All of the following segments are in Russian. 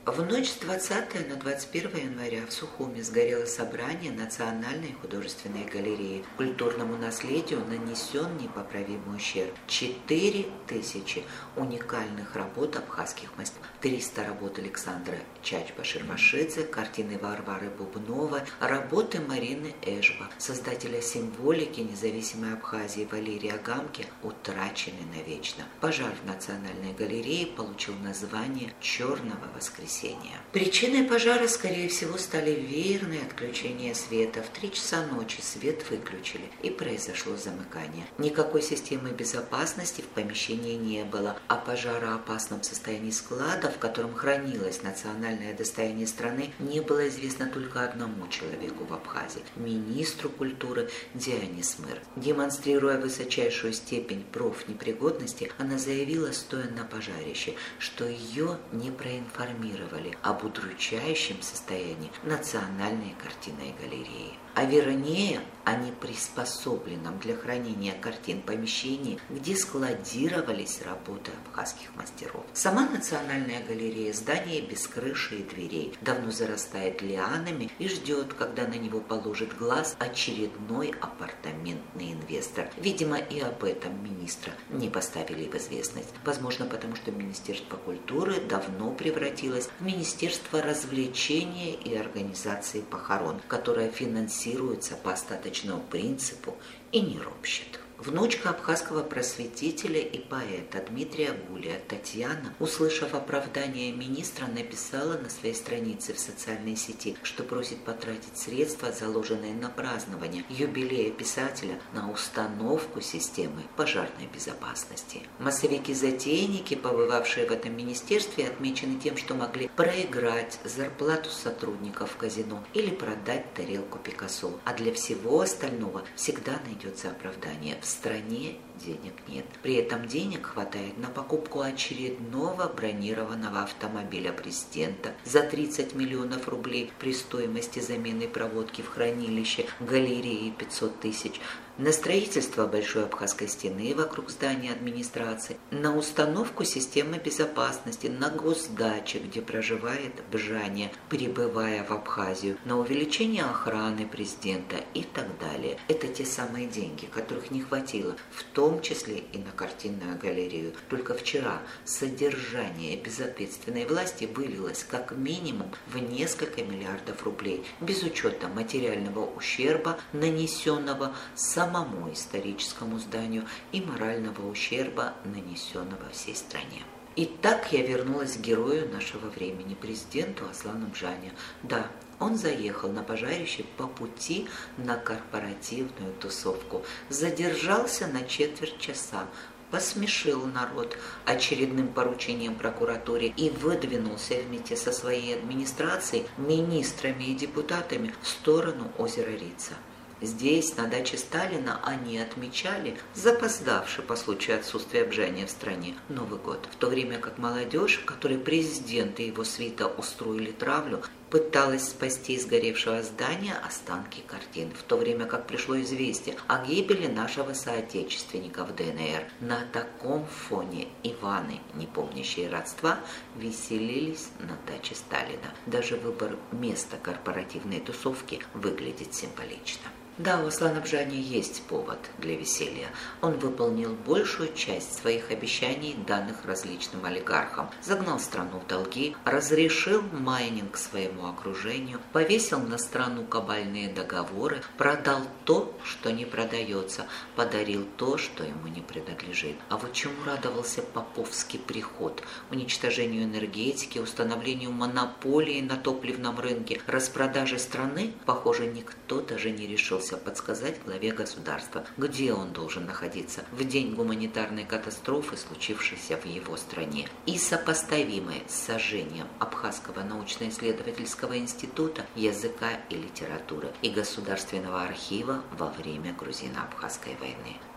В ночь с 20 на 21 января в Сухуми сгорело собрание Национальной художественной галереи. Культурному наследию нанесен непоправимый ущерб. 4000 уникальных работ абхазских мастеров, 300 работ Александра Чачба-Шервашидзе, картины Варвары Бубновой, работы Марины Эшба, создателя символики независимой Абхазии Валерия Гамки, утрачены навечно. Пожар в Национальной галерее получил название «Черного воскресенья». Причиной пожара, скорее всего, стали веерные отключения света. В 3 часа ночи свет выключили, и произошло замыкание. Никакой системы безопасности в помещении не было, о пожароопасном состоянии склада, в котором хранилось национальное достояние страны, не было известно только одному человеку в Абхазии – министру культуры Диане Смыр. Демонстрируя высочайшую степень профнепригодности, она заявила, стоя на пожарище, что ее не проинформировали об удручающем состоянии Национальной картинной галереи, а вернее о неприспособленном для хранения картин помещении, где складировались работы абхазских мастеров. Сама Национальная галерея – здание без крыши и дверей, давно зарастает лианами и ждет, когда на него положит глаз очередной апартаментный инвестор. Видимо, и об этом министра не поставили в известность. Возможно, потому что Министерство культуры давно превратилось в Министерство развлечения и организации похорон, которое финансируется по остаточному принципу и не ропщет. Внучка абхазского просветителя и поэта Дмитрия Гулия Татьяна, услышав оправдание министра, написала на своей странице в социальной сети, что просит потратить средства, заложенные на празднование юбилея писателя, на установку системы пожарной безопасности. Массовики-затейники, побывавшие в этом министерстве, отмечены тем, что могли проиграть зарплату сотрудников в казино или продать тарелку Пикассо, а для всего остального всегда найдется оправдание. В стране денег нет. При этом денег хватает на покупку очередного бронированного автомобиля президента за 30 миллионов рублей при стоимости замены проводки в хранилище галереи 500 тысяч, на строительство Большой Абхазской стены вокруг здания администрации, на установку системы безопасности, на госдаче, где проживает Бжаня, прибывая в Абхазию, на увеличение охраны президента и так далее. Это те самые деньги, которых не хватило, в том числе и на картинную галерею. Только вчера содержание безответственной власти вылилось как минимум в несколько миллиардов рублей, без учета материального ущерба, нанесенного самому историческому зданию, и морального ущерба, нанесенного всей стране. Итак, я вернулась к герою нашего времени, президенту Аслану Бжане. Да, он заехал на пожарище по пути на корпоративную тусовку, задержался на четверть часа, посмешил народ очередным поручением прокуратуре и выдвинулся вместе со своей администрацией, министрами и депутатами в сторону озера Рица. Здесь, на даче Сталина, они отмечали, запоздавший по случаю отсутствия Бжани в стране, Новый год, в то время как молодежь, которой президент и его свита устроили травлю, пыталась спасти из сгоревшего здания останки картин, в то время как пришло известие о гибели нашего соотечественника в ДНР. На таком фоне Иваны, не помнящие родства, веселились на даче Сталина. Даже выбор места корпоративной тусовки выглядит символично. Да, у Аслана Бжани есть повод для веселья. Он выполнил большую часть своих обещаний, данных различным олигархам, загнал страну в долги, разрешил майнинг своему окружению, повесил на страну кабальные договоры, продал то, что не продается, подарил то, что ему не принадлежит. А вот чему радовался поповский приход? Уничтожению энергетики, установлению монополии на топливном рынке, распродаже страны? Похоже, никто даже не решился подсказать главе государства, где он должен находиться в день гуманитарной катастрофы, случившейся в его стране, и сопоставимой с сожжением Абхазского научно-исследовательского института языка и литературы и Государственного архива во время грузино-абхазской войны.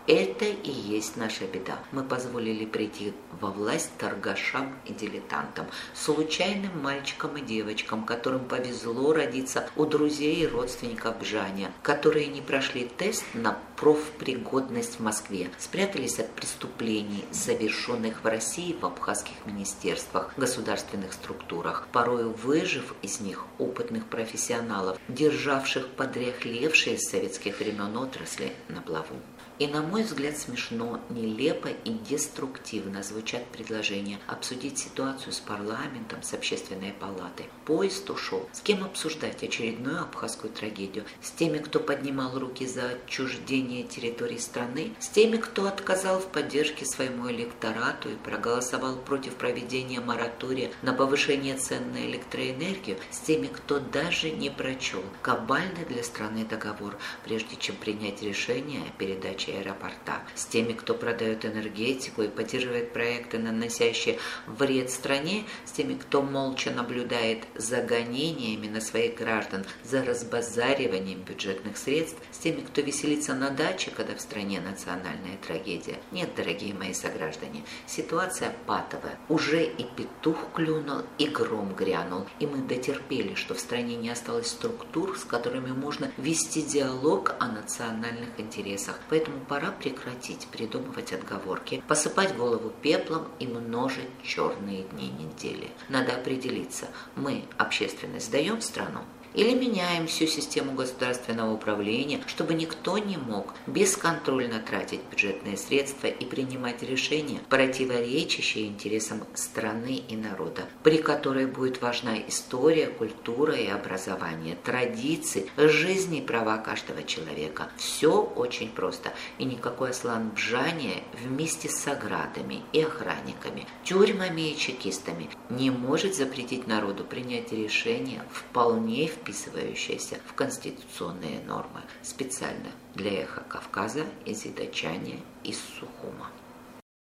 Это и есть наша беда. Мы позволили прийти во власть торгашам и дилетантам, случайным мальчикам и девочкам, которым повезло родиться у друзей и родственников Бжаня, которые не прошли тест на профпригодность в Москве, спрятались от преступлений, совершенных в России в абхазских министерствах, государственных структурах, порою выжив из них опытных профессионалов, державших подряхлевшие с советских времен отрасли на плаву. И, на мой взгляд, смешно, нелепо и деструктивно звучат предложения обсудить ситуацию с парламентом, с общественной палатой. Поезд ушел. С кем обсуждать очередную абхазскую трагедию? С теми, кто поднимал руки за отчуждение территории страны? С теми, кто отказал в поддержке своему электорату и проголосовал против проведения моратория на повышение цен на электроэнергию? С теми, кто даже не прочел кабальный для страны договор, прежде чем принять решение о передаче аэропорта, с теми, кто продает энергетику и поддерживает проекты, наносящие вред стране, с теми, кто молча наблюдает за гонениями на своих граждан, за разбазариванием бюджетных средств, с теми, кто веселится на даче, когда в стране национальная трагедия. Нет, дорогие мои сограждане, ситуация патовая. Уже и петух клюнул, и гром грянул, и мы дотерпели, что в стране не осталось структур, с которыми можно вести диалог о национальных интересах. Поэтому пора прекратить придумывать отговорки, посыпать голову пеплом и множить черные дни недели. Надо определиться, мы, общественность, сдаем страну или меняем всю систему государственного управления, чтобы никто не мог бесконтрольно тратить бюджетные средства и принимать решения, противоречащие интересам страны и народа, при которой будет важна история, культура и образование, традиции, жизнь и права каждого человека. Все очень просто. И никакой Аслан Бжания вместе с оградами и охранниками, тюрьмами и чекистами не может запретить народу принять решение, вполне вписывающееся в конституционные нормы, специально для Эхо Кавказа из Идачани из Сухума.